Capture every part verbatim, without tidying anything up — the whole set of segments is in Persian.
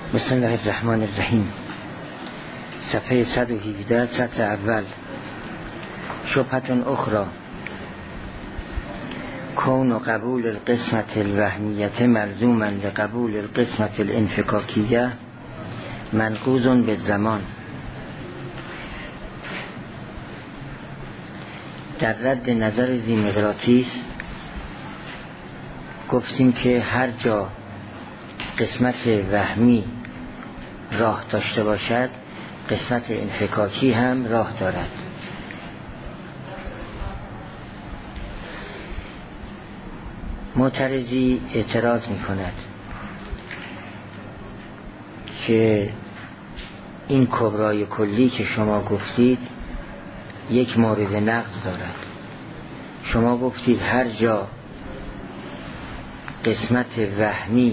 بسم الله الرحمن الرحیم. صفحه صد و هفده، سطر اول. شبهة اخرى، کون و قبول القسمت الوهمیت ملزوما لقبول القسمت الانفکاکیه منقوض به زمان. در رد نظر زیمقراطیس گفتیم که هر جا قسمت وهمی راه داشته باشد قسمت انفکاکی هم راه دارد. معترضی اعتراض می کند که این کبرای کلی که شما گفتید یک مورد نقض دارد. شما گفتید هر جا قسمت وهمی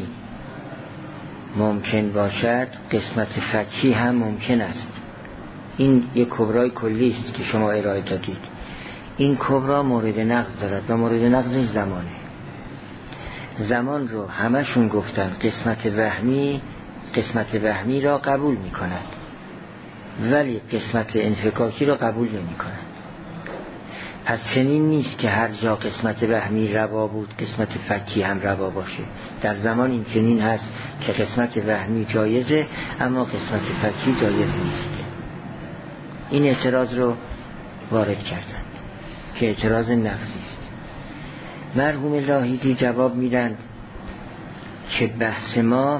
ممکن باشد قسمت فکی هم ممکن است. این یک کبرای کلی است که شما ارائه دادید. این کبرا مورد نقض دارد و مورد نقضش زمانه. زمان رو همشون گفتن قسمت وهمی قسمت وهمی را قبول می کند ولی قسمت انفکاکی را قبول نمی کند. پس چنین نیست که هر جا قسمت وهمی روا بود قسمت فکی هم روا باشه. در زمان این چنین هست که قسمت وهمی جایزه اما قسمت فکی جایز نیست. این اعتراض رو وارد کردند که اعتراض نقضی است. مرحوم لاحیدی جواب میدن که بحث ما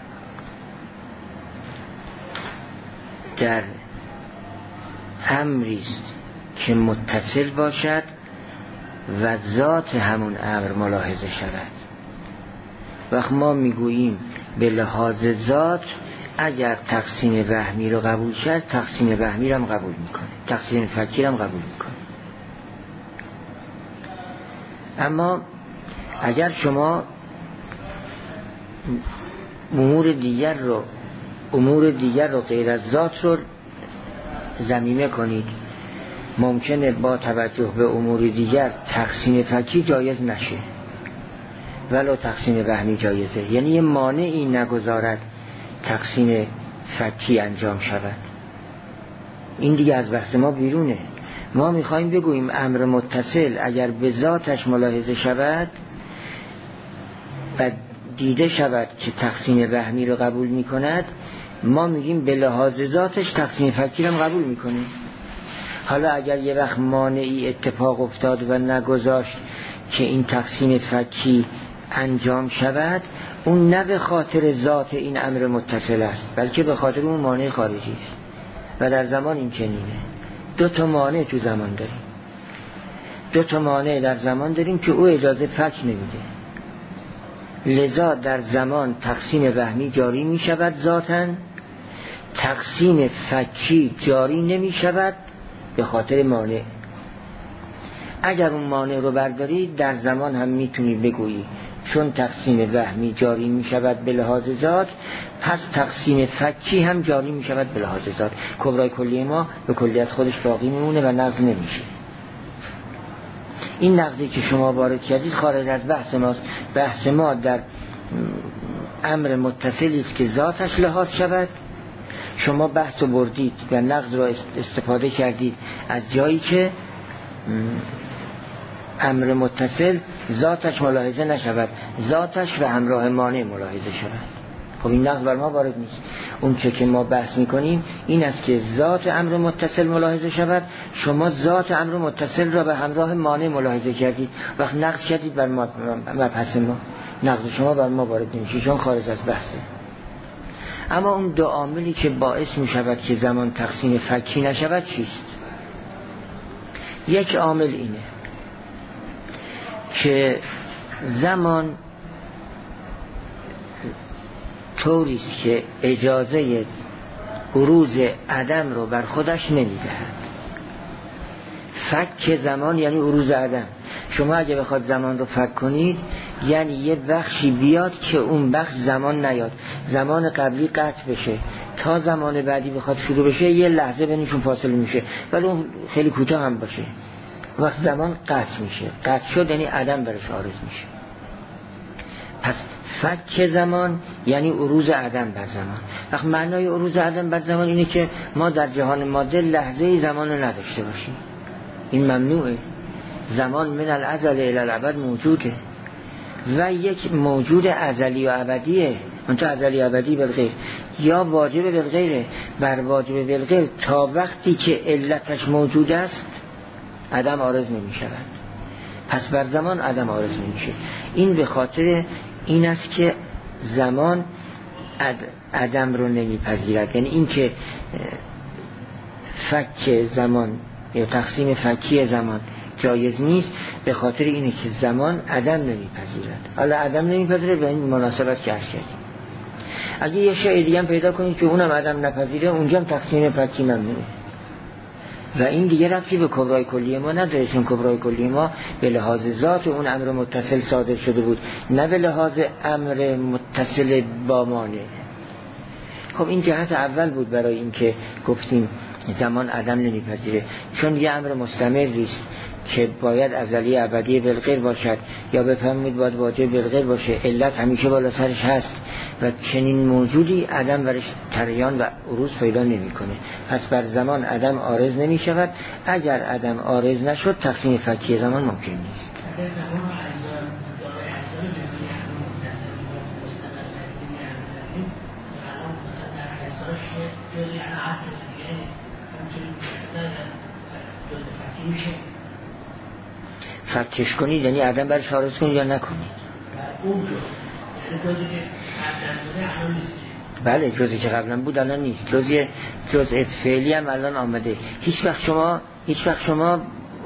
در امری است که متصل باشد و ذات همون امر ملاحظه شود. وقت ما میگوییم به لحاظ ذات اگر تقسیم وهمی رو قبول شد تقسیم وهمی رو هم قبول میکنه، تقسیم فکی رو هم قبول میکنه. اما اگر شما امور دیگر رو امور دیگر رو غیر از ذات رو ضمیمه کنید ممکنه با توجه به امور دیگر تقسیم فکی جایز نشه ولو تقسیم وهمی جایزه. یعنی یه مانعی نگذارد تقسیم فکی انجام شود. این دیگه از بحث ما بیرونه. ما میخوایم بگوییم امر متصل اگر به ذاتش ملاحظه شود و دیده شود که تقسیم وهمی رو قبول میکند ما میگیم به لحاظ ذاتش تقسیم فکی رو هم قبول میکنیم. حالا اگر یه وقت مانعی اتفاق افتاد و نگذاشت که این تقسیم فکی انجام شود اون نه به خاطر ذات این امر متصل است بلکه به خاطر اون مانع خارجی است. و در زمان این چنینه. دو تا مانع تو زمان داریم. دو تا مانع در زمان داریم که او اجازه فک نمیده. لذا در زمان تقسیم وهمی جاری می شود ذاتاً، تقسیم فکی جاری نمی شود به خاطر مانع. اگر اون مانع رو بردارید در زمان هم میتونی بگویی چون تقسیم وهمی جاری می شود به لحاظ ذات پس تقسیم فکی هم جاری می شود به لحاظ ذات. کبرای کلی ما به کلیت خودش باقی میمونه و نقض نمیشه. این نقضی که شما وارد کردید خارج از بحث ماست. بحث ما در امر متصلی است که ذاتش لحاظ شود. شما بحث رو بردید و نقض رو استفاده کردید از جایی که امر متصل ذاتش ملاحظه نشود، ذاتش و همراه مانع ملاحظه شود. خب این نقض بر ما وارد نیست. اون چه که ما بحث میکنیم این است که ذات امر متصل ملاحظه شود. شما ذات امر متصل را به همراه مانع ملاحظه کردید. وقت نقض کردید بر ما مبحث ما. نقض شما بر ما وارد نمیشه چون خارج از بحثه. اما اون دو عاملی که باعث میشود که زمان تقسیم فکی نشود چیست؟ یک عامل اینه که زمان طوریست که اجازه بروز عدم رو بر خودش نمیدهد. فک زمان یعنی بروز عدم. شما اگه بخواد زمان رو فک کنید یعنی یه بخشی بیاد که اون بخش زمان نیاد، زمان قبلی قطع بشه تا زمان بعدی بخواد شروع بشه یه لحظه بینشون فاصله میشه ولی اون خیلی کوتاه هم باشه. وقت زمان قطع میشه. قطع شد یعنی عدم برش عارض میشه. پس فک زمان یعنی عروض عدم بر زمان. وقت معنای عروض عدم بر زمان اینه که ما در جهان ماده لحظه زمان رو نداشته باشیم. این ممنوعه. زمان من الازل الی الابد موجوده و یک موجود ازلی و ابدیه. منتها ازلی و ابدی بالغیر یا واجب بالغیره. بر واجب بالغیر تا وقتی که علتش موجود است عدم عارض نمی شود. پس بر زمان عدم عارض نمی شه. این به خاطر این است که زمان عدم رو نمی پذیرد. یعنی این که فک زمان یا تقسیم فکی زمان جایز نیست به خاطر اینه که زمان عدم نمی پذیرد. حالا عدم نمی پذیره به این مناسبت که عرض کردیم. اگه یه شیء دیگه هم پیدا کنید که اونم عدم نپذیره اونجا هم تقسیم فکی ممنوعه و این دیگه ربطی به کبرای کلیه ما نداره، چون کبرای کلیه ما به لحاظ ذات اون امر متصل صادر شده بود نه به لحاظ امر متصل با مانع. خب این جهت اول بود برای این که گفتیم زمان عدم نمیپذیره، چون یه امر مستمری است که باید ازلی ابدی بالغیر باشد یا بفهمید باید واجب بالغیر باشه، علت همیشه بالا سرش هست و چنین موجودی عدم برش تریان و عروض پیدا نمیکنه. پس بر زمان عدم عارض نمی شود. اگر عدم عارض نشد تقسیم فکی زمان ممکن نیست. فکش کنید یعنی عدم برش عارض کنید یا نکنید. بله جزئی که قبلا بود الان نیست. جزئی جزء فعلی هم الان آمده. هیچ وقت شما هیچ وقت شما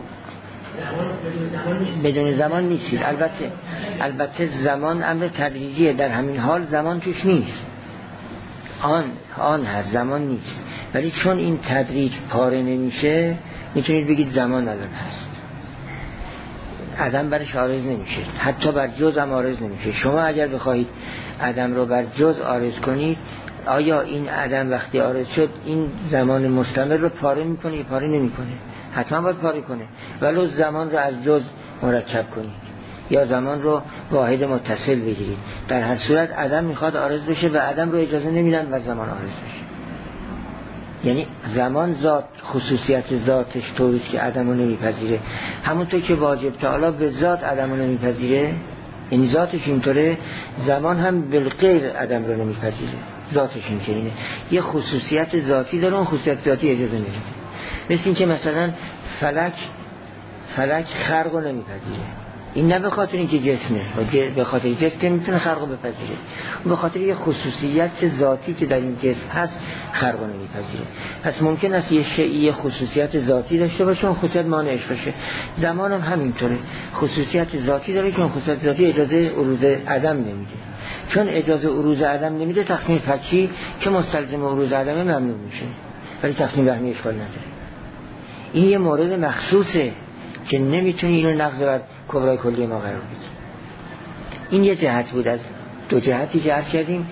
بدون زمان نیستید. البته البته زمان امر تدریجیه، در همین حال زمان توش نیست. آن آن هست زمان نیست، ولی چون این تدریج پاره نمیشه میتونید بگید زمان الان هست. عدم برش عارض نمیشه، حتی بر جز هم عارض نمیشه. شما اگر بخواهید عدم رو بر جز عارض کنید، آیا این عدم وقتی عارض شد این زمان مستمر رو پاره میکنه یا پاره نمیکنه؟ حتما باید پاره کنه. ولو زمان رو از جز مرکب کنید یا زمان رو واحد متصل بگیرید، در هر صورت عدم میخواد عارض بشه و عدم رو اجازه نمیدن و زمان عارض بشه. یعنی زمان ذات خصوصیت ذاتش طوریست که عدم رو نمیپذیره، همونطور که واجب تعالی به ذات عدم رو نمیپذیره، این ذاتش اینطوره، زمان هم بالغیر عدم رو نمیپذیره، ذاتش اینطوره. یه خصوصیت ذاتی داره، اون خصوصیت ذاتی اجازه نمیده. مثل این که مثلا فلک فلک خرق رو نمیپذیره. این نه به خاطر اینکه جسمه، به خاطر جسم که میتونه خرق رو بپذیره، به خاطر یه خصوصیت ذاتی که در این جسم هست خرق رو نمیپذیره. پس ممکن است یه شیء خصوصیت ذاتی داشته باشه اون خصوصیت مانعش باشه. زمان هم همینطوره، خصوصیت ذاتی داره که اون خصوصیت ذاتی اجازه عروض عدم نمیده. چون اجازه عروض عدم نمیده تقسیم فکی که مستلزم عروض عدم ممنوع میشه، ولی تقسیم وهمی اشکال نداره. این یه مورد مخصوصه که نمیتونی اینو نقض بر کبرای کلی ما قرار بدی. این یه جهت بود از دو جهتی که عرض کردیم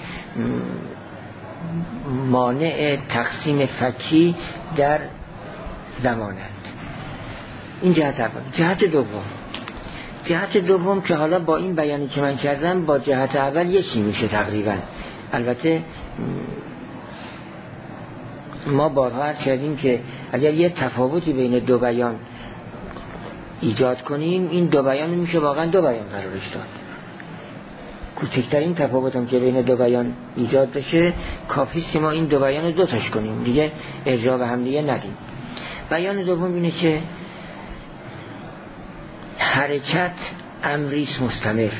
مانع تقسیم فکی در زمانت. این جهت اول. جهت دوم جهت دوم که حالا با این بیانی که من کردم با جهت اول یکی میشه تقریبا. البته ما بارها عرض کردیم که اگر یه تفاوتی بین دو بیان ایجاد کنیم این دو بیان میشه واقعا دو بیان قرارش داد. کوچکترین تفاوت هم که بین دو بیان ایجاد بشه کافیست که ما این دو بیان رو دو تاش کنیم، دیگه ارجاع به هم دیگه ندیم. بیان دوم اینه که حرکت امریست مستمر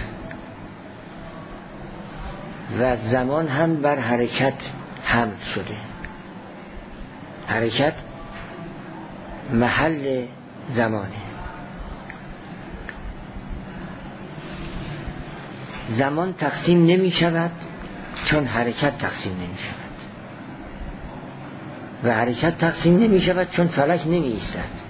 و زمان هم بر حرکت حمل شده. حرکت محل زمانه. زمان تقسیم نمی شود چون حرکت تقسیم نمی شود و حرکت تقسیم نمی شود چون فلک نمی ایستد.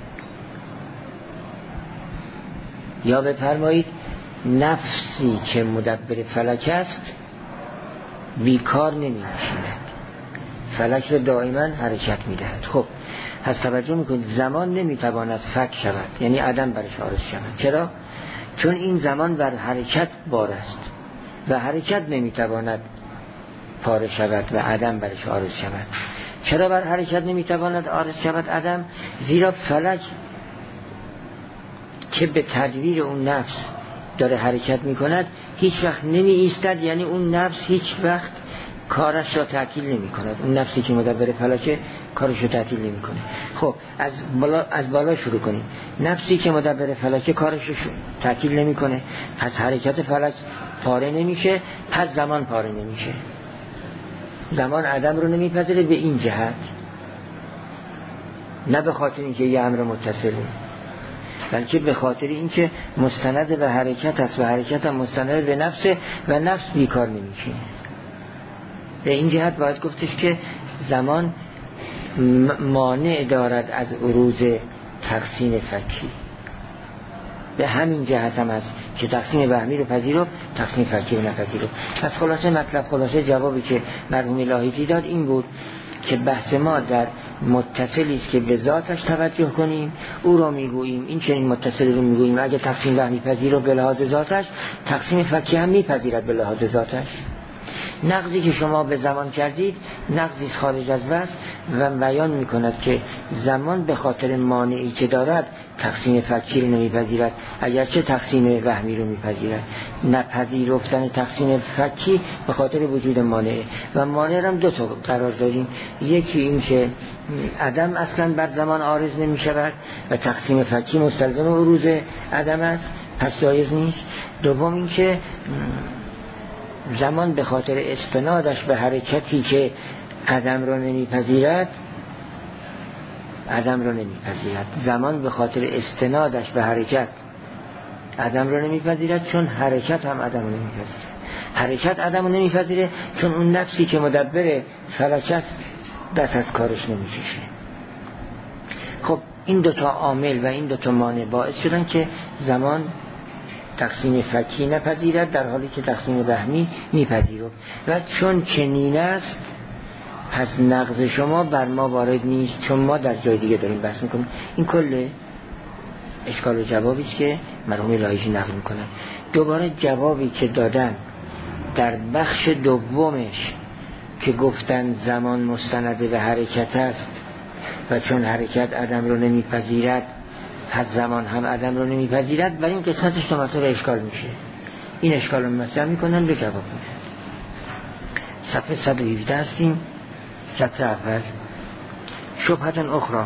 یا بفرمایید نفسی که مدبر فلک است بیکار نمی نشیند، فلک را دائما حرکت می دهد. خب پس توجه میکنید زمان نمی تواند فک شود، یعنی عدم برش عارض شود. چرا؟ چون این زمان بر حرکت بار است و حرکت نمیتواند پاره شود و عدم برش عارض شود. چرا بر حرکت نمیتواند عارض شود عدم؟ زیرا فلک که به تدبیر اون نفس داره حرکت میکند هیچ وقت نمی ایستد، یعنی اون نفس هیچ وقت کارش را تعطیل نمی کند. اون نفسی که مدبر فلکه کارش رو تعطیل نمی کنه. خب از بالا از بالا شروع کنیم. نفسی که مدبر فلکه کارش رو تعطیل نمی کنه، پس حرکت فلک پاره نمیشه، پس زمان پاره نمیشه. زمان عدم رو نمیپذیره به این جهت، نه به خاطر اینکه یه امر متصله، بلکه به خاطر اینکه مستند به حرکت است و حرکت هم مستند به نفسه و نفس بیکار نمیشه. به این جهت باید گفتش که زمان مانع دارد از عروض تقسیم فکی. به همین جهت هم است که تقسیم وهمی رو پذیرفت، تقسیم فکی رو نپذیرفت. پس خلاصه مطلب، خلاصه جوابی که مرحوم لاهیجی داد این بود که بحث ما در متصلی است که به ذاتش توجه کنیم، او را میگوییم این چنین متصلی رو میگوییم اگه تقسیم وهمی پذیرفت به لحاظ ذاتش، تقسیم فکی هم میپذیرد به لحاظ ذاتش. نقضی که شما به زمان کردید نقضی خارج از بس و بیان میکند که زمان به خاطر مانعی که دارد تقسیم فکی رو نمیپذیرد، اگرچه تقسیم وهمی رو میپذیرد. نپذیرفتن تقسیم فکی به خاطر وجود مانعه و مانع هم دو تا قرار داریم. یکی این که عدم اصلا بر زمان عارض نمیشود و تقسیم فکی مستلزم عروض عدم است، پس جایز نیست. دوم این که زمان به خاطر استنادش به حرکتی که عدم را نمیپذیرد عدم را نمیپذیرد زمان به خاطر استنادش به حرکت عدم را نمیپذیرد، چون حرکت هم عدم را نمیپذیرد. حرکت عدم را نمیپذیره چون اون نفسی که مدبر فلک است دست از کارش نمیکشه. خب این دوتا عامل و این دوتا مانع باعث شدن که زمان تقسیم فکی نپذیرد در حالی که تقسیم وهمی میپذیرد و چون چنین است پس نقض شما بر ما وارد نیست، چون ما در جای دیگه داریم بحث میکنیم. این کل اشکال و جوابی است که مرحوم لاهیجی نقل میکنن. دوباره جوابی که دادن در بخش دومش که گفتن زمان مستند به حرکت است و چون حرکت عدم رو نمیپذیرد پس زمان هم عدم رو نمیپذیرد، ولی این قسمتش تو مطلب اشکال میشه. این اشکال رو مطرح میکنن به جواب میدن. صفحه صد و هفده هستیم، سطر اول. شبهت اخرى،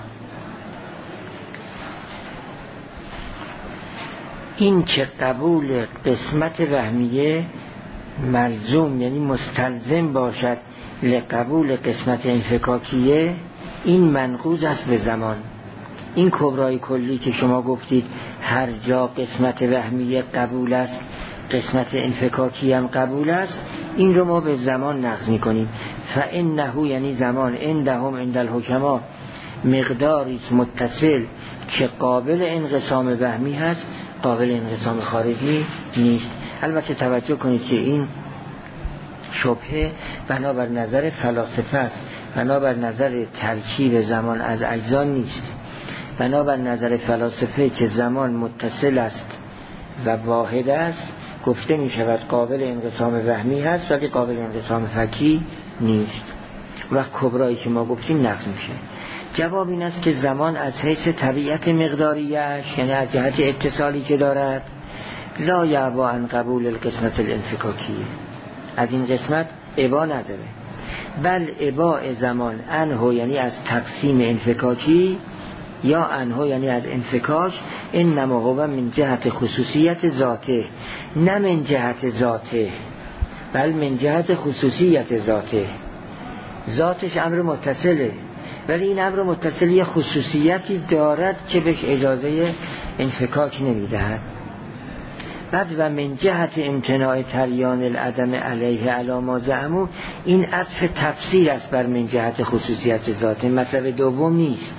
این که قبول قسمت وهمیه ملزوم یعنی مستلزم باشد لقبول قسمت انفکاکیه، این منقوض است به زمان. این کبرای کلی که شما گفتید هر جا قسمت وهمیه قبول است قسمت انفکاکی هم قبول است، این رو ما به زمان نقض میکنیم. فانه یعنی زمان عندهم عند الحکما مقداری متصل که قابل انقسام وهمی هست، قابل انقسام خارجی نیست. البته توجه کنید که این شبهه بنابر نظر فلاسفه است، بنابر نظر ترکیب زمان از اجزا نیست. بنابر نظر فلاسفه که زمان متصل است و واحد است، گفته می شود قابل انقسام وهمی هست ولی قابل انقسام فکی نیست. وقت کبرایی که ما گفتیم نقض میشه. جواب این است که زمان از حیث طبیعت مقداریش، یعنی از جهت اتصالی که دارد، لا یعبا عن قبول القسمت الانفکاکی، از این قسمت ابا نداره، بل ابا زمان انه یعنی از تقسیم انفکاکی یا انه یعنی از انفکاش، انما هو من جهت خصوصیت ذاته، نه من جهت ذاته بل من جهت خصوصیت ذاته. ذاتش امر متصله ولی این امر متصلی خصوصیتی دارد که بهش اجازه انفکاک نمیدهد. بعد و من جهت امتناع تریان العدم علیه علاما زعمو، این عطف تفسیر است بر من جهت خصوصیت ذاته، مطلب دوم نیست.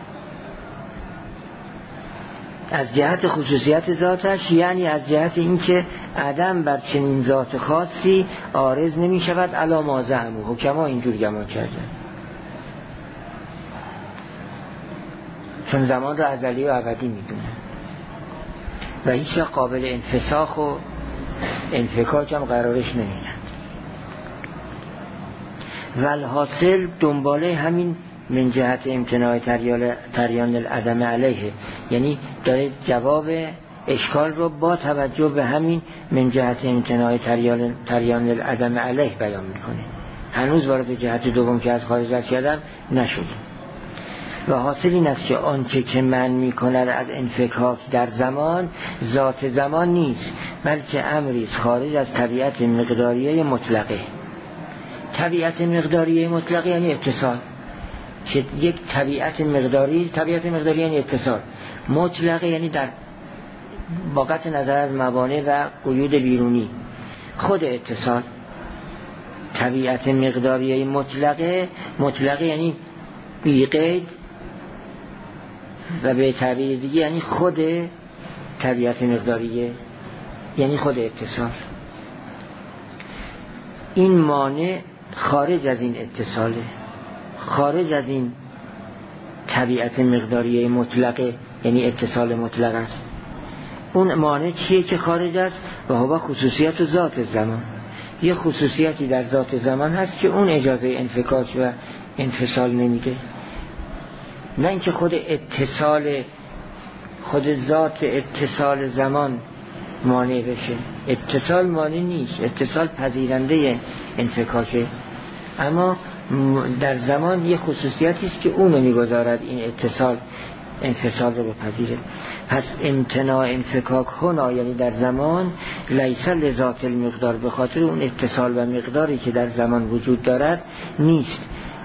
از جهت خصوصیت ذاتش یعنی از جهت اینکه عدم بر چنین ذات خاصی عارض نمی شود علاما زعمو، حکما اینجور گمان کردن، چون زمان را ازلی و ابدی می دونن و هیچ قابل انفساخ و انفکاک هم قرارش نمیدن. والحاصل دنباله همین من جهت امتناع تریان العدم علیه، یعنی داره جواب اشکال رو با توجه به همین من جهت امتناع تریان العدم علیه بیان میکنه. هنوز وارد جهت دوم که از خارج از کردم نشد. و حاصل این است که آنچه که من میکند از انفکاک در زمان ذات زمان نیست، بلکه امری خارج از طبیعت مقداریه مطلقه. طبیعت مقداریه مطلقه یعنی اتصال، که یک طبیعت مقداری، طبیعت مقداری یعنی اتصال، مطلقه یعنی در باقت نظر از موانع و قیود بیرونی. خود اتصال طبیعت مقداریه مطلقه، مطلقه یعنی بی قید و به تعبیر دیگه یعنی خود طبیعت مقداریه، یعنی خود اتصال. این مانع خارج از این اتصاله، خارج از این طبیعت مقداریه مطلقه، یعنی اتصال مطلق است. اون مانع چیه که خارج است؟ و هو خصوصیت و ذات زمان. یه خصوصیتی در ذات زمان هست که اون اجازه انفکاک و انفصال نمیده. نه اینکه خود اتصال، خود ذات اتصال زمان مانع بشه. اتصال مانع نیست، اتصال پذیرنده انفکاکه، اما در زمان یه خصوصیتی است که اونو میگذارد این اتصال انفصال رو بپذیره. پس امتناع انفکاک هنا یعنی در زمان لیس لذات المقدار، به خاطر اون اتصال و مقداری که در زمان وجود دارد نیست،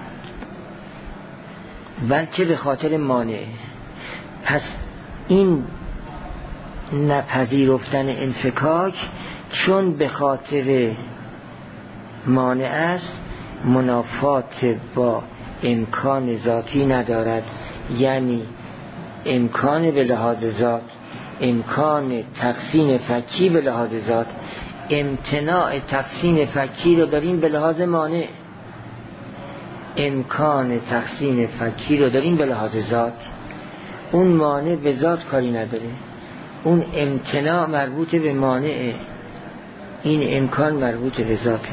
بلکه به خاطر مانع. پس این نپذیرفتن انفکاک چون به خاطر مانع است، منافات با امکان ذاتی ندارد، یعنی امکان به لحاظ ذات، امکان تقسیم فکی به لحاظ ذات. امتناع تقسیم فکی رو داریم به لحاظ مانع، امکان تقسیم فکی رو داریم به لحاظ ذات. اون مانع به ذات کاری نداره، اون امتناع مربوط به مانع، این امکان مربوط به ذاته.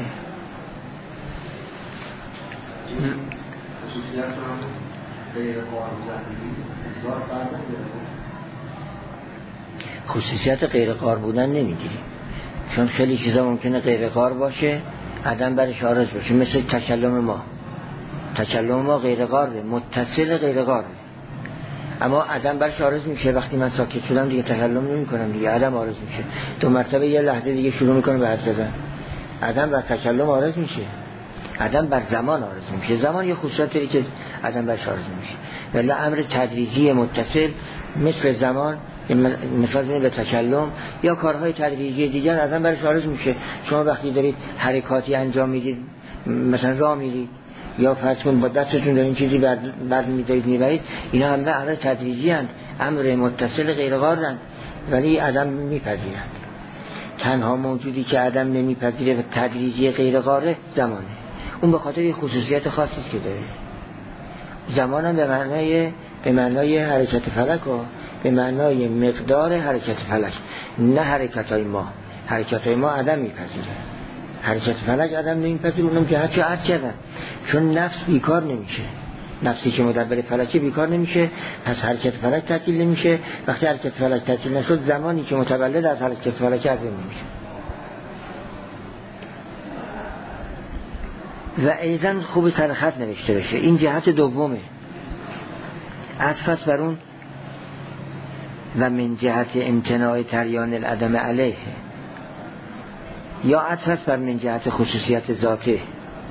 خصوصیت غیر قار بودن نمیگیریم، چون خیلی چیزا ممکنه غیر قار باشه، عدم برش عارض باشه، مثل تکلم ما. تکلم ما غیر قاره، متصل غیر قاره، اما عدم برش عارض میشه. وقتی من ساکت شدم دیگه تکلم نمی کنم، دیگه عدم عارض میشه. دو مرتبه یه لحظه دیگه شروع میکنه به حرف زدن، عدم بر تکلم عارض میشه، عدم بر زمان عارض میشه. زمان یه خصوصیتی که عدم برش عارض میشه، ولی امر تدریجی متصل مثل زمان، مثلا به تکلم یا کارهای تدریجی دیگر عدم برش عارض میشه. شما وقتی دارید حرکاتی انجام میدید، مثلا راه میرید یا فرض کنید با دستتون دارین چیزی بعد میدارید میبرید، اینا همه امر تدریجی هستند، امر متصل غیر قارند، ولی عدم میپذیرند. تنها موجودی که عدم نمیپذیره و تدریجی غیر قاره زمانه. اون به خاطر یه خصوصیت خاصی است که داره. زمان هم به معنای به معنای حرکت فلک و به معنای مقدار حرکت فلک، نه حرکت های ما. حرکت های ما عدم میپذیره، حرکت فلک عدم نمیپذیره. اونم که هرچی عرض کردن، چون نفس بیکار نمیشه، نفسی که مدبر فلکه بیکار نمیشه، پس حرکت فلک تعطیل نمیشه. وقتی حرکت فلک تعطیل نشد، زمانی که متولد از حرکت فلک عدم نمیشه. و ایضا خوب سرخط نوشته بشه، این جهت دومه. عطف بر اون و من جهت امتناع تریان العدم علیه، یا عطف بر من جهت خصوصیت ذاته،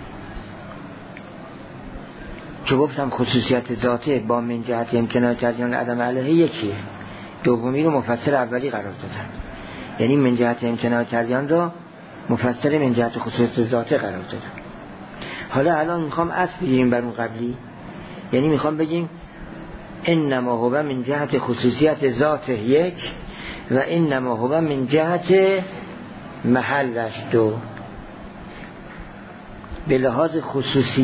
که گفتم خصوصیت ذاته با من جهت امتناع تریان العدم علیه یکیه، دومی رو مفسر اولی قرار دادن، یعنی من جهت امتناع تریان رو مفسر من جهت خصوصیت ذاته قرار دادن. حالا الان میخوام عطف بگیریم بر اون قبلی، یعنی میخوام بگیم انما هو من جهت خصوصیت ذاته یک و انما هو من جهت محلش دو. به لحاظ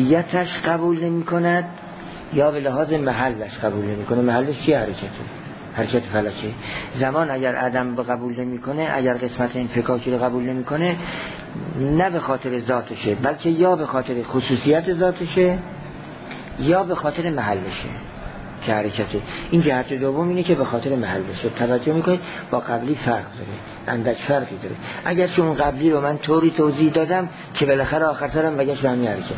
خصوصیتش قبول نمی کند یا به لحاظ محلش قبول نمی کند. محلش چی؟ حرکته. حرکت فلکه. زمان اگر عدم قبول نمیکنه، اگر قسمت انفکاکی رو قبول نمیکنه، نه به خاطر ذاتشه، بلکه یا به خاطر خصوصیت ذاتشه یا به خاطر محلشه که حرکته. این جهت دوم اینه که به خاطر محلشه. توجه میکنید با قبلی فرق داره، اندک فرقی داره. اگر که اون قبلی رو من طوری توضیح دادم که بالاخره آخر سرم بگش به همین حرکت.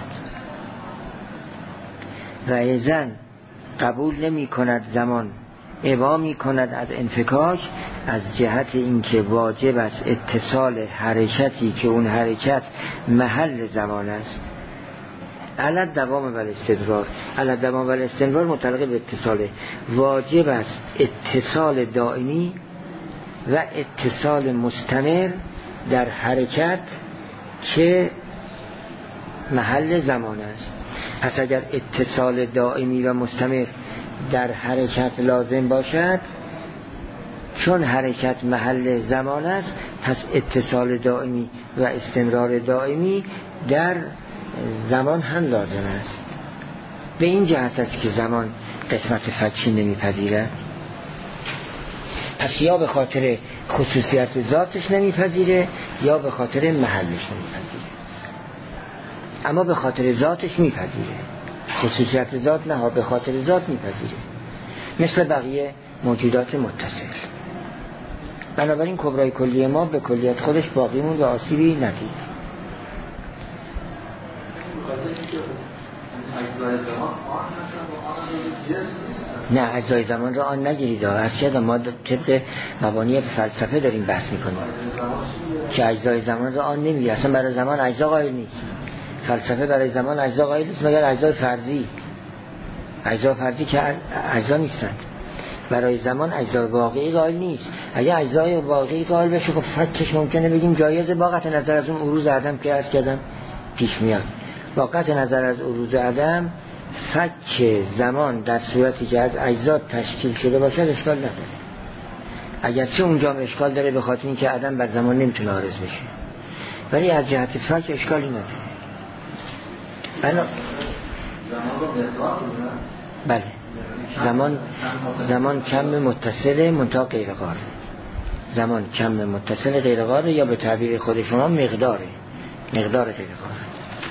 و ایزن قبول نمی کند زمان، ابا می کند از انفکاک، از جهت اینکه واجب است اتصال حرکتی که اون حرکت محل زمان است. علت دوام و استمرار، علت دوام و استمرار متعلق به اتصاله. واجب است اتصال دائمی و اتصال مستمر در حرکت که محل زمان است. پس اگر اتصال دائمی و مستمر در حرکت لازم باشد، چون حرکت محل زمان است، پس اتصال دائمی و استمرار دائمی در زمان هم لازم است. به این جهت است که زمان قسمت فکی نمیپذیرد. پس یا به خاطر خصوصیت ذاتش نمیپذیره یا به خاطر محلش نمیپذیره. اما به خاطر ذاتش میپذیره، خصوصیت ذات نه، به خاطر ذات میپذیره، مثل بقیه موجودات متصل. بنابراین کبرای کلیه ما به کلیت خودش باقی موند و آسیبی ندید. نه، اجزای زمان را آن نگیرید. اصلا ما طبق مبانی فلسفه داریم بحث میکنیم که اجزای زمان را آن نمیگیره. اصلا برای زمان اجزا قائل نیست. فلسفه برای زمان اجزا قائل نیست مگر اجزای فرضی. اجزا فرضی که اجزا نیستند. برای زمان اجزای واقعی قائل نیست. اگه اجزای واقعی قائل بشه خب فکش ممکنه بگیم جایزه، با قطع نظر از اون عروض عدم که عرض کردم پیش میاد. با قطع نظر از عروض عدم، فک زمان در صورتی که از اجزا تشکیل شده باشد اشکال نداره. اگرچه اونجا هم اشکال داره به خاطر اینکه عدم بر زمان نمیتونه عارض بشه، ولی از جهت فک اشکالی نداره. بنا... بله، زمان زمان کم متصل منتها غیر قاره. زمان کم متصل غیر قاره، یا به تعبیر خود شما مقداره، مقدار غیر قاره.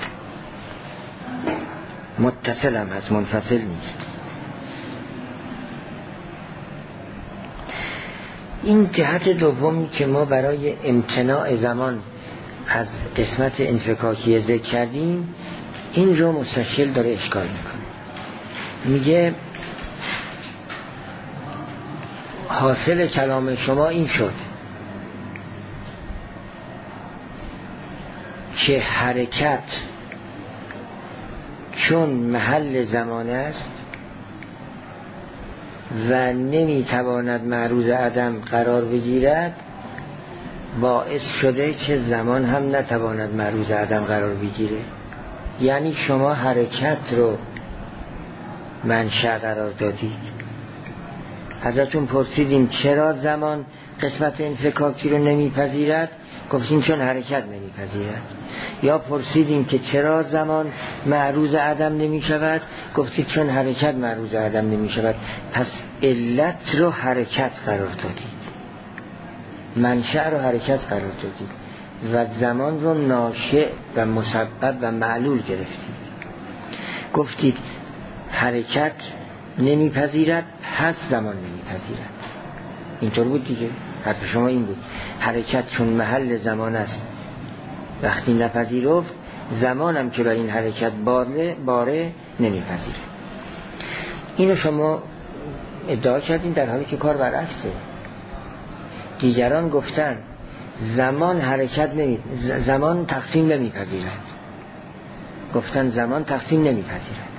متصل هم هست، منفصل نیست. این جهت دومی که ما برای امتناع زمان از قسمت انفکاکی ذکر کردیم، این رو مستشکل داره اشکال میکنه. میگه حاصل کلام شما این شد که حرکت چون محل زمان است و نمیتواند معروض عدم قرار بگیرد، باعث شده که زمان هم نتواند معروض عدم قرار بگیره. یعنی شما حرکت رو منشأ قرار دادید. ازتون پرسیدیم چرا زمان قسمت انفکاکی رو نمیپذیرد، گفتیم چون حرکت نمیپذیرد. یا پرسیدیم که چرا زمان معروض عدم نمی شود، گفتید چون حرکت معروض عدم نمی شود. پس علت رو حرکت قرار دادید، منشأ رو حرکت قرار دادید و زمان رو ناشئ و مسبب و معلول گرفتید. گفتید حرکت نمیپذیرد پس زمان نمیپذیرد. اینطور بود دیگه، حرف شما این بود. حرکت چون محل زمان است وقتی نپذیرفت، زمانم که بر این حرکت باره, باره نمیپذیره. اینو شما ادعا کردین در حالی که کار برعکسه. دیگران گفتن زمان حرکت نمی زمان تقسیم نمیپذیرد، گفتن زمان تقسیم نمیپذیرد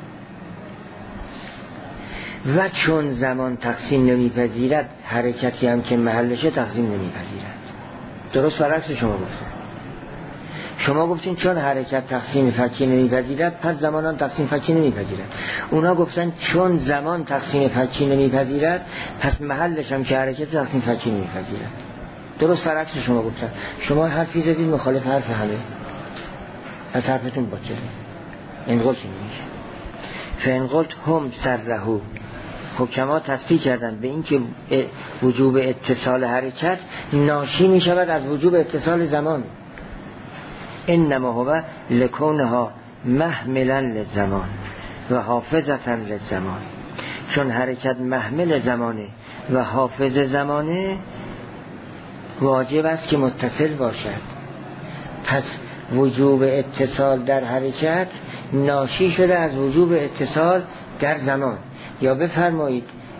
و چون زمان تقسیم نمیپذیرد، حرکتی هم که محلشه تقسیم نمیپذیرد. درست برعکس شما گفتن. شما گفتین چون حرکت تقسیم فکی نمیپذیرد پس زمان هم تقسیم فکی نمیپذیرد. اونا گفتن چون زمان تقسیم فکی نمیپذیرد پس محلش هم که حرکت تقسیم فکی نمیپذیرد. درست برعکس شما گفتن. شما حرفی زدید مخالف حرف همه، از حرفتون باطله. این قلت نمیشه. فان قلت هم سرهو حکما تصریح کردند به این که وجوب اتصال حرکت ناشی می شود از وجوب اتصال زمان. انما هو لکونها محملا للزمان و حافظتا للزمان. چون حرکت محمل زمانه و حافظ زمانه واجب است که متصل باشد. پس وجوب اتصال در حرکت ناشی شده از وجوب اتصال در زمان. یا بفرمایید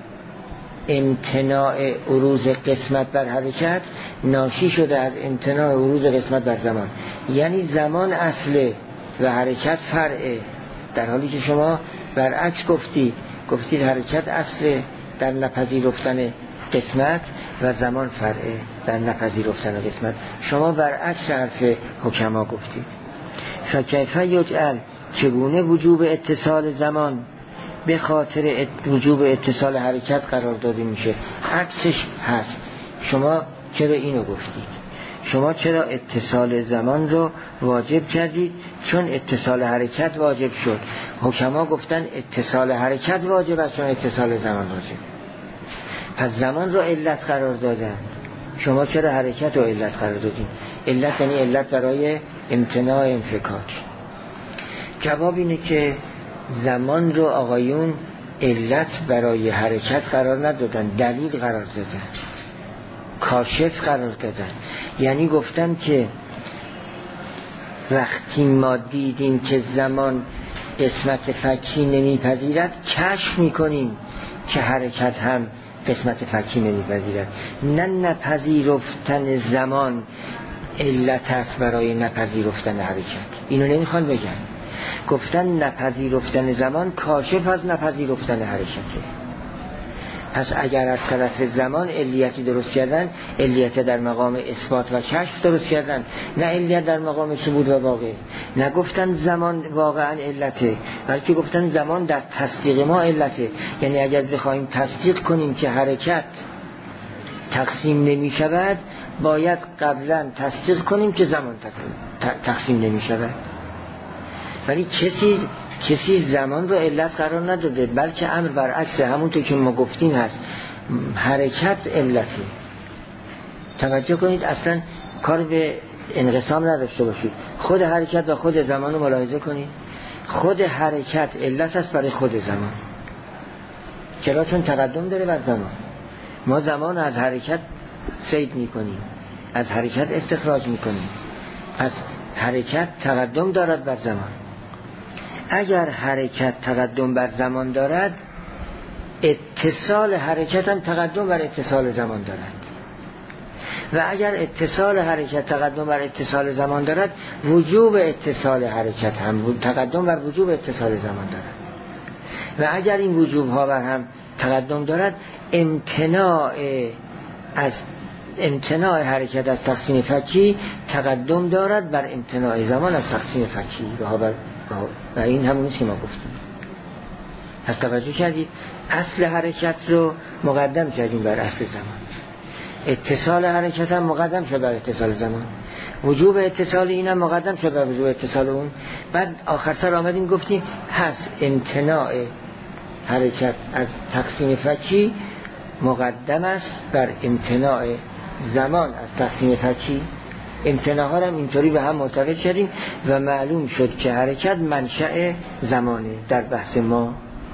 امتناع عروض قسمت بر حرکت ناشی شده از امتناع عروض قسمت بر زمان. یعنی زمان اصله و حرکت فرعه، در حالی که شما برعکس گفتید گفتید حرکت اصله در نپذیرفتن قسمت و زمان فرعه در نپذیرفتن قسمت. شما برعکس حرف حکما گفتید. فکیف یجعل، چگونه وجوب اتصال زمان به خاطر وجوب اتصال حرکت قرار داده میشه؟ عکسش هست. شما چرا اینو گفتید؟ شما چرا اتصال زمان رو واجب کردید؟ چون اتصال حرکت واجب شد. حکما گفتن اتصال حرکت واجب است چون اتصال زمان واجب. پس زمان رو علت قرار دادن، شما چرا حرکت رو علت قرار دادین؟ علت یعنی علت برای امتناع انفکاک. جواب اینه که زمان رو آقایون علت برای حرکت قرار ندادن، دلیل قرار دادن، کاشف قرار دادن. یعنی گفتن که وقتی ما دیدیم که زمان قسمت فکی نمیپذیرد کشف میکنیم که حرکت هم قسمت فکی نمیپذیرد. نه نپذیرفتن زمان علت است برای نپذیرفتن حرکت. اینو نمیخوان بگن. گفتن نپذیرفتن زمان کاشف از نپذیرفتن حرکته. پس اگر از طرف زمان علیتی درست کردن، علیت در مقام اثبات و کشف درست کردن، نه علیت در مقام ثبوت و واقع. نگفتن زمان واقعا علته، بلکه گفتن زمان در تصدیق ما علته. یعنی اگر بخوایم تصدیق کنیم که حرکت تقسیم نمی شود، باید قبلا تصدیق کنیم که زمان تقسیم نمی شود. ولی کسی کسی زمان رو علت قرار نداده، بلکه امر برعکس همونطور که ما گفتیم هست. حرکت علتی. توجه کنید، اصلا کار به انقسام نداشته باشید. خود حرکت و خود زمان رو ملاحظه کنید. خود حرکت علت است برای خود زمان. چرا؟ چون تقدم داره بر زمان. ما زمان از حرکت صید میکنیم، از حرکت استخراج میکنیم. پس حرکت تقدم دارد بر زمان. اگر حرکت تقدم بر زمان دارد، اتصال حرکت هم تقدم بر اتصال زمان دارد. و اگر اتصال حرکت تقدم بر اتصال زمان دارد، وجوب اتصال حرکت هم تقدم بر وجوب اتصال زمان دارد. و اگر این وجوب ها بر هم تقدم دارد، امتناع از امتناع حرکت از تقسیم فکی تقدم دارد بر امتناع زمان از تقسیم فکی. و این همونیست که ما گفتیم. پس توجه کردید، اصل حرکت رو مقدم کردیم بر اصل زمان. اتصال حرکت هم مقدم شد بر اتصال زمان. وجوب اتصال این هم مقدم شد بر وجوب اتصال اون. بعد آخر سر آمدیم گفتیم هست امتناع حرکت از تقسیم فکی مقدم است بر امتناع زمان از تقسیم فکی. امتناع ها هم اینطوری به هم مرتبط شدیم و معلوم شد که حرکت منشأ زمانه در بحث ما،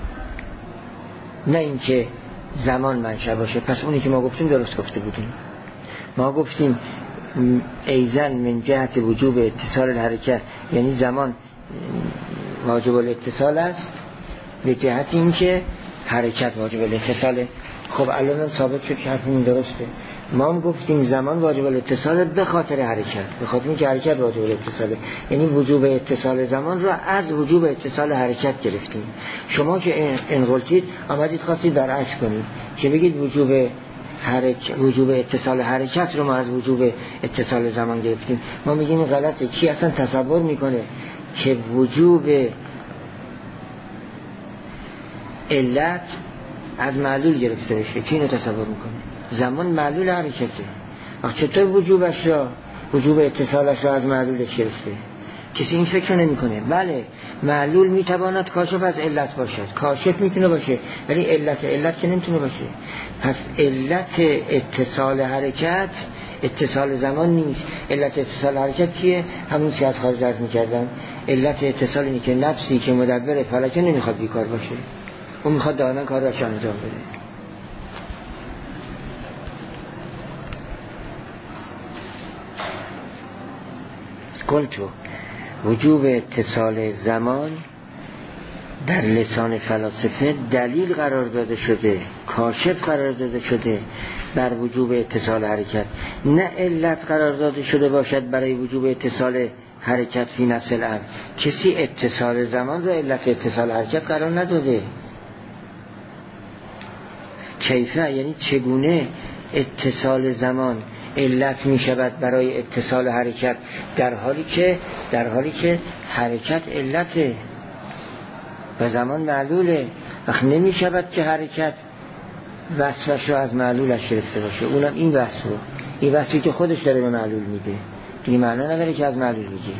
نه اینکه زمان منشأ باشه. پس اونی که ما گفتیم درست گفته بودیم. ما گفتیم ایزن من جهت وجوب اتصال الحرکت، یعنی زمان واجب الاتصال است به جهت اینکه حرکت واجب الاتصاله. خب الان ثابت شد که حرفمون درسته. ما هم گفتیم زمان واجب الاتصال به خاطر حرکت، به خاطر اینکه حرکت واجب الاتصاله. یعنی وجوب اتصال زمان رو از وجوب اتصال حرکت گرفتیم. شما که انقلتید آمدید خواستید برعکس کنید که بگید وجوب حرکت وجوب اتصال حرکت رو ما از وجوب اتصال زمان گرفتیم. ما میگیم غلطه. کی اصلا تصور میکنه که وجوب علت از معلول گرفته بشه؟ کی اینو تصور میکنه؟ زمان معلول حرکته. وقت چطور وجوبش را وجوب اتصالش را از معلولش گرفته؟ کسی این فکر نمی کنه. بله معلول میتواند کاشف از علت باشد، کاشف میتونه باشه، ولی علت علت که نمیتونه باشه. پس علت اتصال حرکت اتصال زمان نیست. علت اتصال حرکت چیه؟ همون که از خارج عرض میکردم. علت اتصال اینه که نفسی که مدبر فلکه نمیخواد بیکار باشه، اون میخواد دائما کار راش انجام بده. قلتو وجوب اتصال زمان در لسان فلاسفه دلیل قرار داده شده، کاشف قرار داده شده بر وجوب اتصال حرکت، نه علت قرار داده شده باشد برای وجوب اتصال حرکت فی نفس الامر. کسی اتصال زمان را علت اتصال حرکت قرار نداده. کیفه یعنی چگونه اتصال زمان علت می شود برای اتصال حرکت، در حالی که در حالی که حرکت علته و زمان معلوله. وقت نمی شود که حرکت وصفش رو از معلولش گرفته باشه، اونم این وصف رو، این وصفی که خودش داره به معلول میده، این معنا نداره که از معلول میگیره.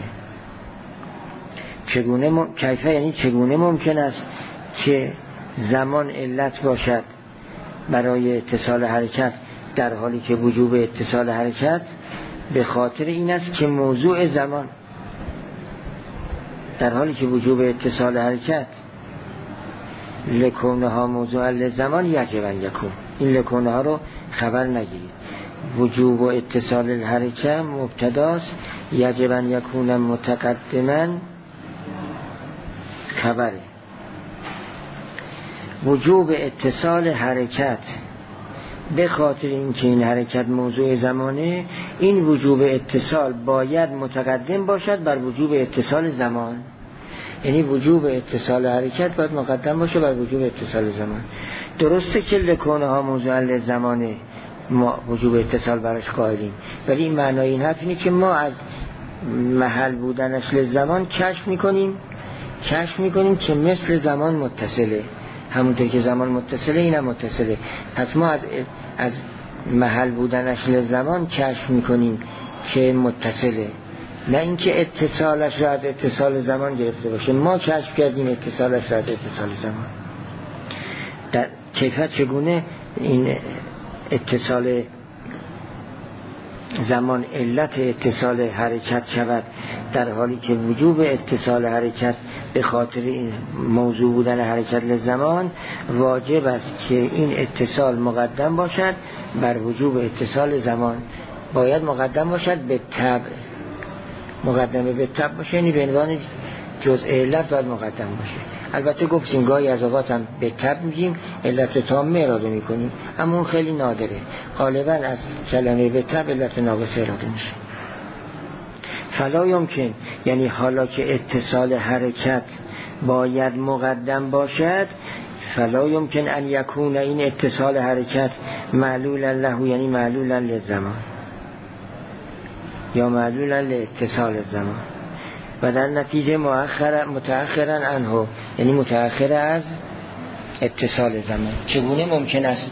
چگونه مم... کیفه یعنی چگونه ممکن است که زمان علت باشد برای اتصال حرکت، در حالی که وجوب اتصال حرکت به خاطر این است که موضوع زمان، در حالی که وجوب اتصال حرکت لکونه ها موضوع لزمان یجب ان یکون، این لکونه ها رو خبر نگیرید. وجوب و اتصال الحرکت مبتداست، یجب ان یکون متقدما خبره. وجوب اتصال حرکت به خاطر اینکه این حرکت موضوع زمانه، این وجوب اتصال باید متقدم باشد بر وجوب اتصال زمان. یعنی وجوب اتصال حرکت باید مقدم باشه بر وجوب اتصال زمان. درسته که لکونه ها موضوع زمانه ما وجوب اتصال برش قائلیم، ولی این معنای این حرف اینه که ما از محل بودنش لزمان کشف میکنیم کشف میکنیم که مثل زمان متصله، همونطور که زمان متصله اینم متصله. پس ما از از محل بودنش لزمان کشف میکنیم که متصله، نه اینکه اتصالش را از اتصال زمان گرفته باشه. ما کشف کردیم اتصالش را از اتصال زمان. در کیفیت چگونه این اتصال زمان علت اتصال حرکت شود، در حالی که وجوب اتصال حرکت به خاطر این موضوع بودن حرکت لزمان واجب است که این اتصال مقدم باشد بر وجوب اتصال زمان. باید مقدم باشد به طبع، مقدمه به طبع باشه، یعنی به عنوان جزء علت باید مقدم باشه. البته گفتیم گاهی از اوقات هم به طبع میگیم علت تامه اراده میکنیم، اما اون خیلی نادره. غالبا از کلمه به طبع علت ناقص اراده میشه. فلا یمکن یعنی حالا که اتصال حرکت باید مقدم باشد، فلا یمکن ان یکون این اتصال حرکت معلولا له، یعنی معلولا للزمان یا معلولا لاتصال الزمان، و در نتیجه مؤخر متأخرا عنه، یعنی متأخر از اتصال زمان. چگونه ممکن است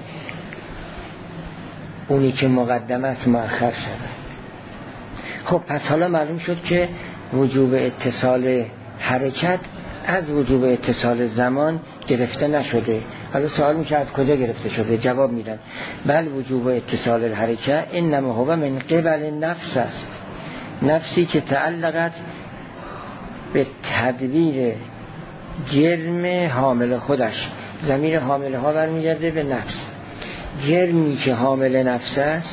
اونی که مقدم است مؤخر شود؟ خب پس حالا معلوم شد که وجوب اتصال حرکت از وجوب اتصال زمان گرفته نشده. حالا سوال میشه از کجا گرفته شده؟ جواب میدن بل وجوب اتصال الحرکت انما هو من قبل نفس است، نفسی که تعلقت به تدبیر جرم حامل خودش. ضمیر حامل ها برمیگرده به نفس. جرمی که حامل نفس است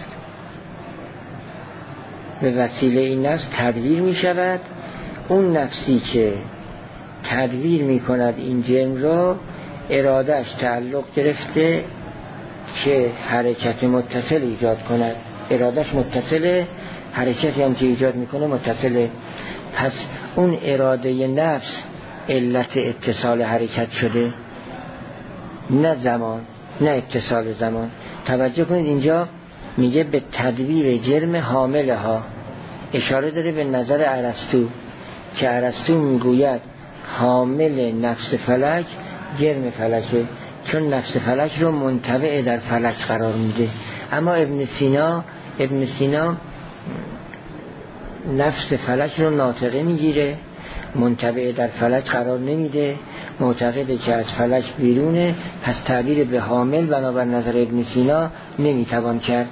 به وسیله این نفس تدبیر می شود. اون نفسی که تدبیر می کند این جرم را، ارادهش تعلق گرفته که حرکت متصل ایجاد کند. ارادهش متصله، حرکتی هم که ایجاد می کنه متصله. پس اون اراده نفس علت اتصال حرکت شده، نه زمان، نه اتصال زمان. توجه کنید اینجا میگه به تدبیر جرم حامل ها، اشاره داره به نظر ارسطو که ارسطو میگوید حامل نفس فلک جرم فلکه، چون نفس فلک رو منطبع در فلک قرار میده. اما ابن سینا ابن سینا نفس فلک رو ناطقه میگیره منطبع در فلک قرار نمیده، معتقده که از فلک بیرونه، پس تعبیر به حامل بنابر نظر ابن سینا نمیتوان کرد،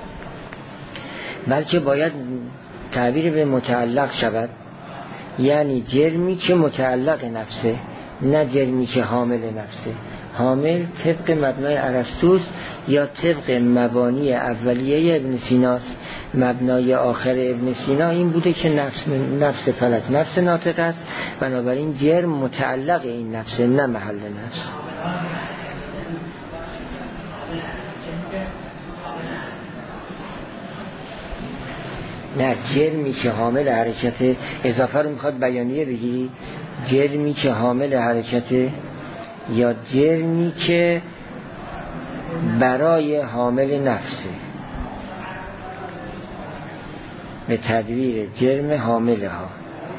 بلکه باید تعبیر به متعلق شود، یعنی جرمی که متعلق نفسه، نه جرمی که حامل نفسه. حامل طبق مبنای ارسطوست یا طبق مبانی اولیه ابن سیناست. مبنای آخر ابن سینا این بوده که نفس نفس فلک نفس ناطق است، بنابراین جرم متعلق این نفسه، نه محل نفس. نه، جرمی که حامل حرکت، اضافه رو میخواد بیانیه بگیری، جرمی که حامل حرکت یا جرمی که برای حامل نفسه، به تدویر جرم حامله ها.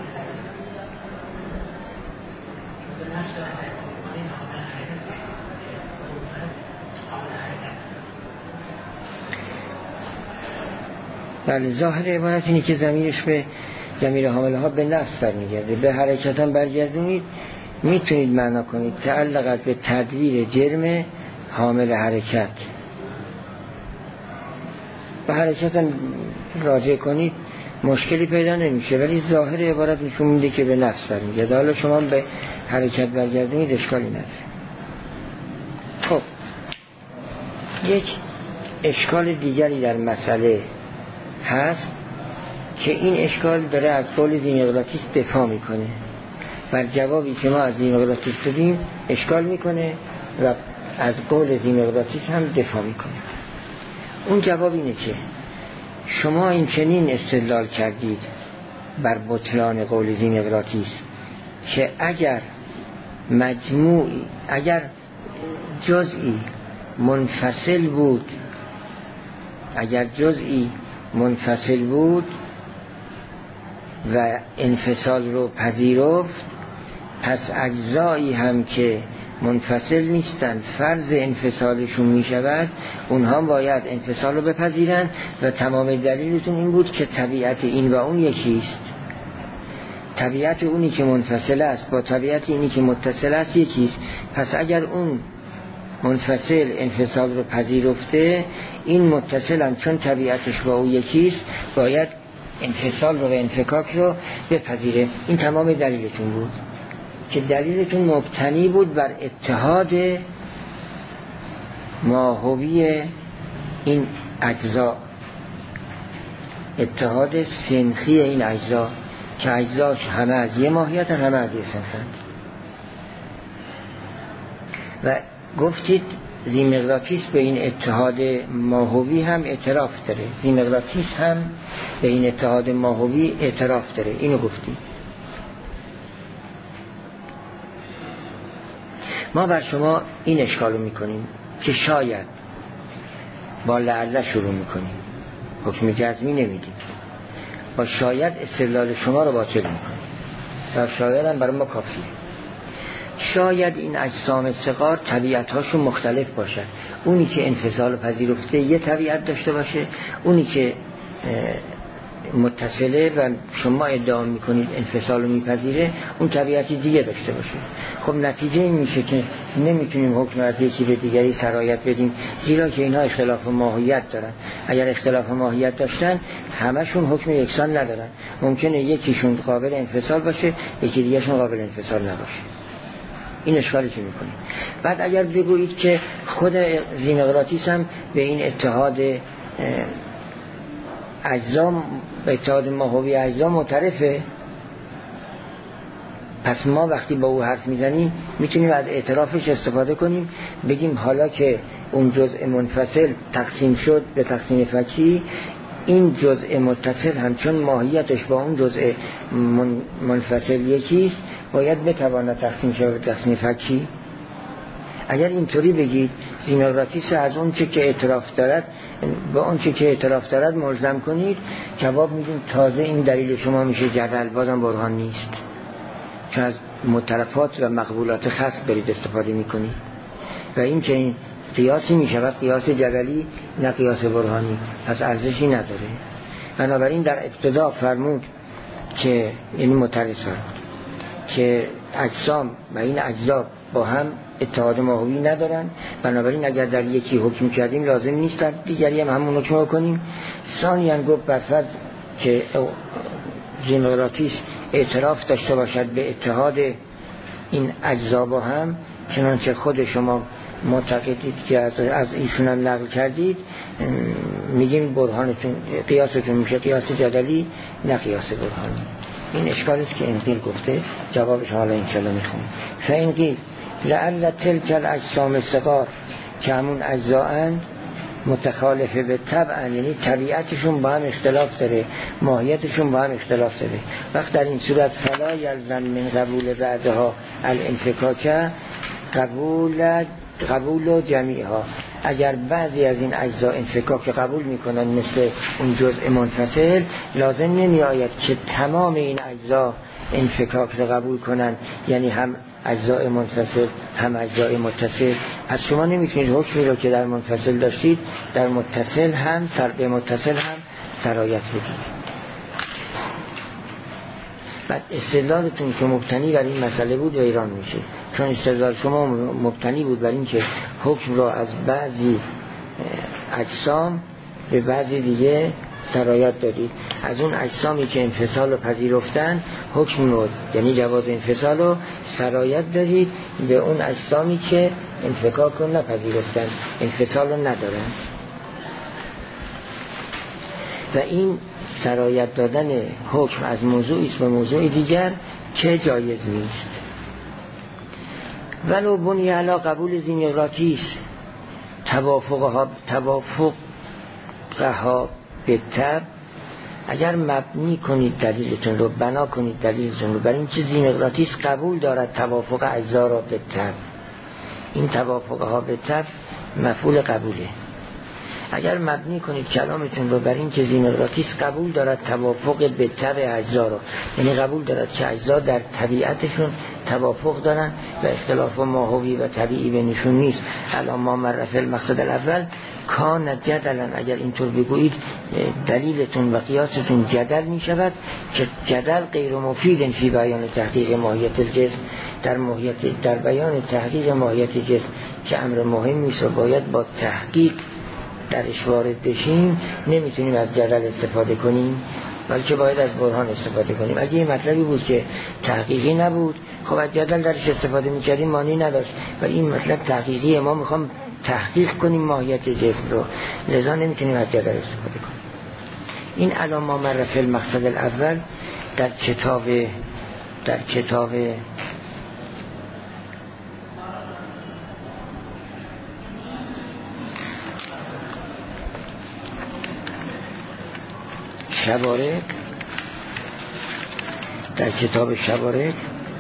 بله، ظاهر عبارت اینه که ضمیرش به ضمیر حامله ها به نفس برمیگرده. به حرکت هم برگردونید، میتونید معنا کنید تعلقت به تدویر جرم حامل حرکت. به حرکت هم راجع کنید مشکلی پیدا نمیشه، ولی ظاهر عبارت نشون میده که به نفس برمیگرده. حالا شما به حرکت برگردونید اشکالی نداره. خب یک اشکال دیگری در مسئله هست که این اشکال داره از قول زیمقراطیس دفاع میکنه، بر جوابی که ما از زیمقراطیس دادیم اشکال میکنه و از قول زیمقراطیس هم دفاع میکنه. اون جواب اینه که شما این چنین استدلال کردید بر بطلان قول زیمقراطیس که اگر مجموعی، اگر جزئی منفصل بود، اگر جزئی منفصل بود و انفصال رو پذیرفت، پس اجزایی هم که منفصل نیستن فرض انفصالشون می شود، اونها باید انفصال رو بپذیرن و تمام دلیلتون این بود که طبیعت این و اون یکیست. طبیعت اونی که منفصل است با طبیعت اینی که متصل است یکیست. پس اگر اون منفصل انفصال رو پذیرفته، این متصل هم چون طبیعتش با اون یکیست باید انفصال رو و انفکاک رو بپذیره. این تمام دلیلتون بود که دلیلتون مبتنی بود بر اتحاد ماهوی این اجزا، اتحاد سنخی این اجزا که اجزاش همه از یه ماهیت، همه از یه سنخند. و گفتید زیمقراطیس به این اتحاد ماهوی هم اعتراف داره، زیمقراطیس هم به این اتحاد ماهوی اعتراف داره، اینو گفتید. ما بر شما این اشکالو میکنیم که شاید با لعله شروع میکنیم، حکم جزمی نمیدیم، با شاید استدلال شما رو باطل میکنیم، در شاید هم برای ما کافیه. شاید این اجسام صغار طبیعت‌هاشون مختلف باشد، اونی که انفصال پذیرفته یه طبیعت داشته باشه، اونی که متصله و شما ادعا میکنید انفصال رو میپذیره اون طبیعتی دیگه داشته باشه. خب نتیجه این میشه که نمیتونیم حکم از یکی به دیگری سرایت بدیم، زیرا که اینها اختلاف ماهیت دارن. اگر اختلاف ماهیت داشتن همشون حکم یکسان ندارن، ممکنه یکیشون قابل انفصال باشه یکی دیگهشون قابل انفصال نباشه. این اشکالی که میکنیم. بعد اگر بگویید که خود زیمقراطیس هم به این اتحاد اجزا، به اتحاد ماهوی اجزا معترفه، پس ما وقتی با او حرف میزنیم میتونیم از اعترافش استفاده کنیم، بگیم حالا که اون جزء منفصل تقسیم شد به تقسیم فکی، این جزء متصل همچون ماهیتش با اون جزء منفصل یکیست، باید بتواند تقسیم شد به تقسیم فکی. اگر اینطوری بگید زیمقراطیس از اون چه که اعتراف دارد با اون چه که اعتراف دارد ملزم کنید، جواب میدیم تازه این دلیل شما میشه جدل، بازم برهان نیست، چون از مترفات و مقبولات خاص برید استفاده میکنید و این که این قیاسی میشود قیاس جدلی نه قیاس برهانی، پس ارزشی نداره. بنابراین در ابتدا فرمود که این مترس فرمود که اجسام و این اجزا با هم اتحاد ماهوی ندارن، بنابراین اگر در یکی حکم کردیم لازم نیست در دیگری هم همون حکم کنیم. ثانیاً گفت بر فرض که ژنراتیس اعتراف داشته باشد به اتحاد این اجزا با هم، چنانچه خود شما معتقدید که از, از ایشون هم نقل کردید، میگیم برهانتون قیاستون میشه قیاس جدلی نه قیاس برهانی. این اشکالی است که انقیل گفته، جوابش حالا انشالله میخونم. فانقیل لعل تلک الاجسام الصغار که همون اجزاءن متخالفه به طبع، یعنی طبیعتشون با هم اختلاف داره، ماهیتشون با هم اختلاف داره. وقت در این صورت فلا یلزم من قبول بعدها الانفکاک قبول قبول جمیعها، اگر بعضی از این اجزا انفکاک قبول میکنن مثل اون جزء منفصل، لازم نمی آید که تمام این اجزا انفکاک رو قبول کنن، یعنی هم اجزای منفصل هم اجزای متصل. از شما نمیتونید حکمی رو که در منفصل داشتید در متصل هم سر به متصل هم سرایت بدید. بعد استدلالتون که مبتنی بر این مسئله بود و ایران میشه، چون استدلال شما مبتنی بود بر این که حکم را از بعضی اجسام به بعضی دیگه سرایت دادید. از اون اجسامی که انفصال رو پذیرفتن حکم رو، یعنی جواز انفصال رو سرایت دادید به اون اجسامی که انفکاک رو نپذیرفتن، انفصال رو ندارن. و این سرایت دادن حکم از موضوعی است به موضوع دیگر که جایز نیست. ولو بنی علی قبول زینیراتیس توافقها توافقها به طب، اگر مبنی کنید دلیلتون رو، بنا کنید دلیلتون رو بر این که زینیراتیس قبول دارد توافق اجزا را به طب، این توافقها به طب مفعول قبوله. اگر مبنی کنید کلامتون رو بر این که زینیراتیس قبول دارد توافق به طبع اجزا را، یعنی قبول دارد که اجزا در طبیعتشون توافق دارن و اختلاف ماهوی و طبیعی بینشون نیست، الان ما مرف المقصد الاول کان جدلا، اگر اینطور بگویید دلیلتون و قیاستون جدل می شود که جدل غیر مفید فی بیان تحقیق ماهیت الجسم، در ماهیت در بیان تحقیق ماهیت جسم که امر مهمی است و باید با تحقیق درش وارد بشیم، نمیتونیم از جدل استفاده کنیم بلکه باید از برهان استفاده کنیم. اگه این مطلبی بود که تحقیقی نبود خب از جدل درش استفاده میکردیم، معنی نداشت، ولی این مطلب تحقیقی، ما میخوام تحقیق کنیم ماهیت جسم رو، لذا نمیتونیم از جدل استفاده کنیم. این الان ما مرف المقصد الاول در کتاب در کتاب شبارک در کتاب شبارک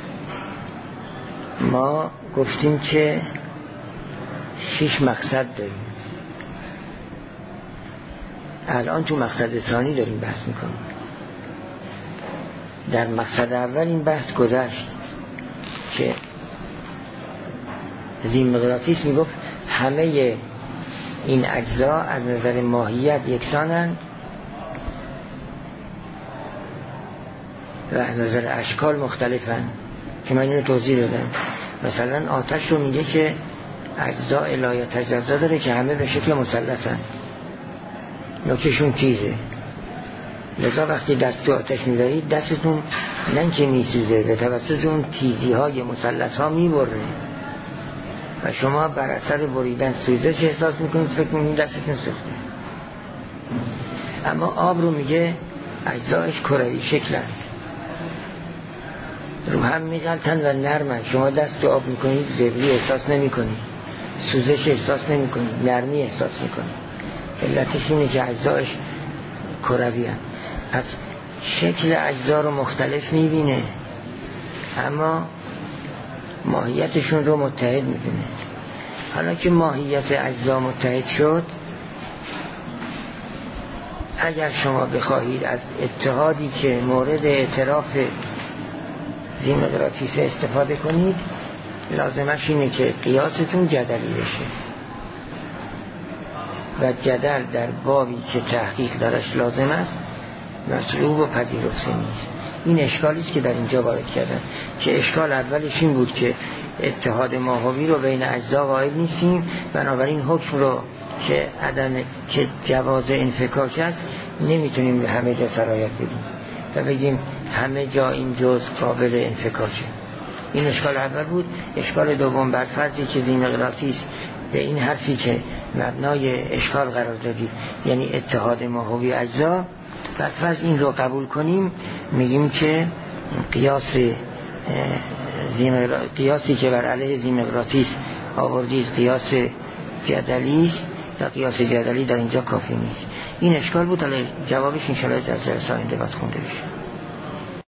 ما گفتیم که شش مقصد داریم. الان تو مقصد ثانی داریم بحث میکنیم. در مقصد اول این بحث گذشت که زینیراتیس میگفت همه این اجزا از نظر ماهیت یکسانن و از نظر اشکال مختلفن که من اینو توضیح دادم. مثلا آتش رو میگه که اجزاء لا تجزا داره که همه به شکل مثلثن، نوکشون تیزه، لذا وقتی دست تو آتش میبرید دستتون نه که میسوزه، به توسط اون تیزی های مثلث ها میبره و شما بر اثر بریدن سوزش احساس میکنید، فکر میکنید دستتون سوخته. اما آب رو میگه اجزایش کروی شکلند، رو هم میغلطن و نرمن، شما دست تو آب میکنید زبری احساس نمیکنید، سوزش احساس نمیکنید، نرمی احساس میکنید. علتش اینه که اجزایش کروی هست. از شکل اجزا رو مختلف میبینه اما ماهیتشون رو متحد میبینه. حالا که ماهیت اجزا متحد شد، اگر شما بخواهید از اتحادی که مورد اعتراف زینیراتیس استفاده کنید، لازمش اینه که قیاستون جدلی بشه و جدل در بابی که تحقیق درش لازم است مطلوب و پذیرفته نیست. این اشکالی است که در اینجا وارد کردن که اشکال اولش این بود که اتحاد ماهوی رو بین اجزا قائل نیستیم، بنابراین حکم رو که عدم که جواز انفکاک است نمیتونیم به همه جا سرایت بدیم و بگیم همه جا این جزء قابل انفکاکه. این اشکال اول بود. اشکال دوم بر فرضی که ذی‌مقناطیس به این حرفی که مبنای اشکال قرار دادی، یعنی اتحاد ماهوی اجزا، بر فرض این رو قبول کنیم، میگیم که قیاس قیاسی که بر علیه ذی‌مقناطیس آوردید قیاس جدلی است و قیاس جدلی در اینجا کافی نیست. این اشکال بود. حالا جوابش انشاءالله در جلسه آینده باید خونده بشه.